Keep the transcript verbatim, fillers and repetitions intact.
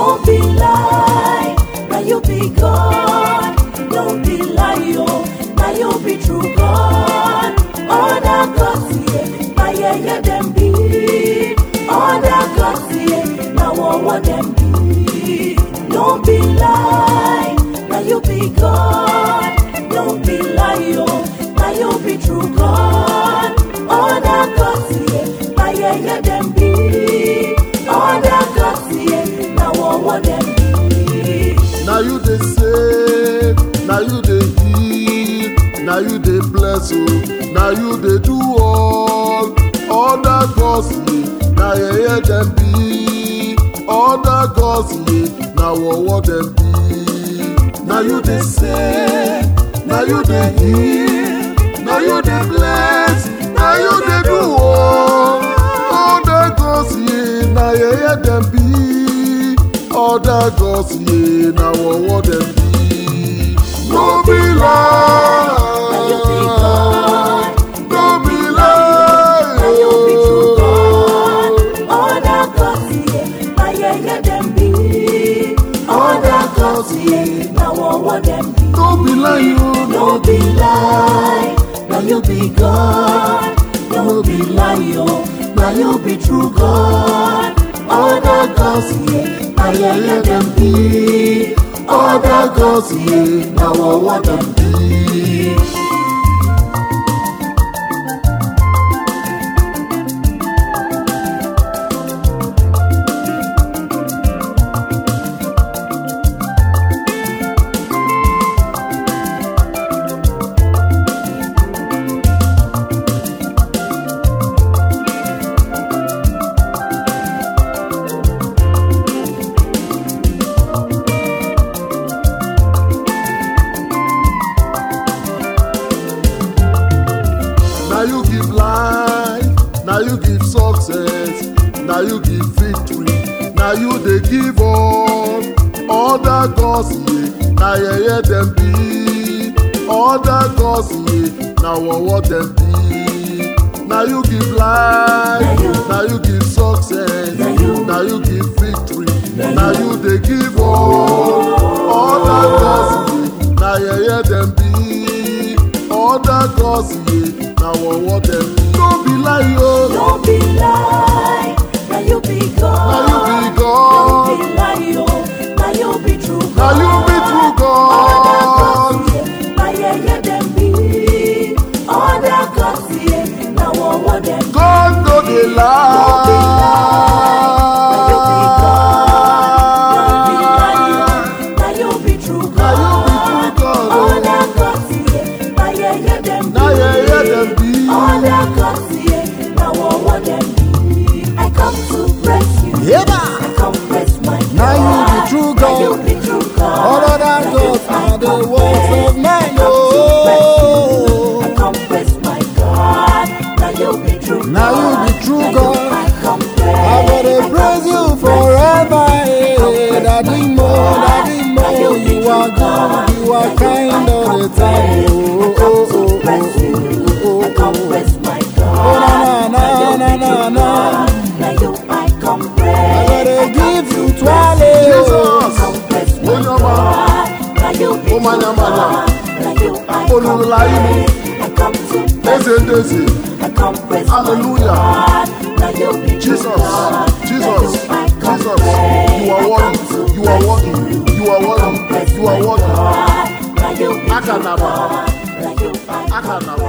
No be lie, now you be God. No be lie, oh, now you be true God. Other gods, yeah, my yeah, yeah, them be. Other gods, yeah, now what what them be. No be lie, now you be God. No be lie, oh, now you be true God. Other gods, yeah, my yeah, yeah, them be. Other gods, yeah, now what what them be. Now you they save, now you they heal, now you they bless, oh, now you they do all. Other gods, yeah, now yeah, yeah, them be. Other gods, yeah, now what what them be. Now you they save, now you they heal, now you they bless, now you they do all. Other gods, yeah, now yeah, yeah, them be. Other gods, yeah, now what what them be. No be lie, now you be God. no be lie, Now you be true God. Other gods, yeah, now yeah, yeah, them be. Other gods, yeah, now what what them be. no be lie, oh, No be lie, now you be God. No be lie, oh, now you be true God. Other gods, yeah, now yeah, yeah, them be. Other gods, yeah, now what what them be. Now you give life, now you give success, now you give victory, now you they give all. Other gods, yeah, now yeah, yeah, them be. Other gods, yeah, now what what them be. Now you give life, now you give success, now you give victory, now you they give all. Other gods, yeah, now yeah, yeah, them be. Other gods, yeah, now what what them be. No be lie, oh, No be lie, now you be God. now you be No God, be lie, oh, now you be true God. now you be true God. Other gods, yeah, now yeah, yeah, them be. Other gods, yeah, now what what them be. God no dey lie. Now you be true Now God. you be true God, oh. Other gods, yeah, now yeah, yeah, them Now yeah, yeah, them be. Other gods, yeah, now what what them be. I come to praise you. Yeba. I come praise my God. Now you be true Now God. you be true God. All other Now you gods I are the come works praise. of man, I come to praise you. oh. I come praise my God. Now you be true Now you God. be true Now you God. I come praise. I gotta I praise come you to forever, praise you. eh. Daddy Mo, Daddy Mo, you are good, you are kind all the time, oh, oh, oh, oh, oh, I come praise my God. oh, na, na, na, na, na. Now you I come I praise. gotta give you twirl, Jesus. Come praise my Onyama. God. Now you be Oh, man, true yeah, man, God. Now you I Olulu come Laini. praise. I come to praise Eze ndezi. I come praise Hallelujah. my God. Now you be true Jesus, God. Jesus, Now you I come Jesus, praise. you are I worthy, come to you are praise worthy, you are Come worthy, praise you are my worthy. God. Now you be true Akanaba. God. Now you I come Akanaba.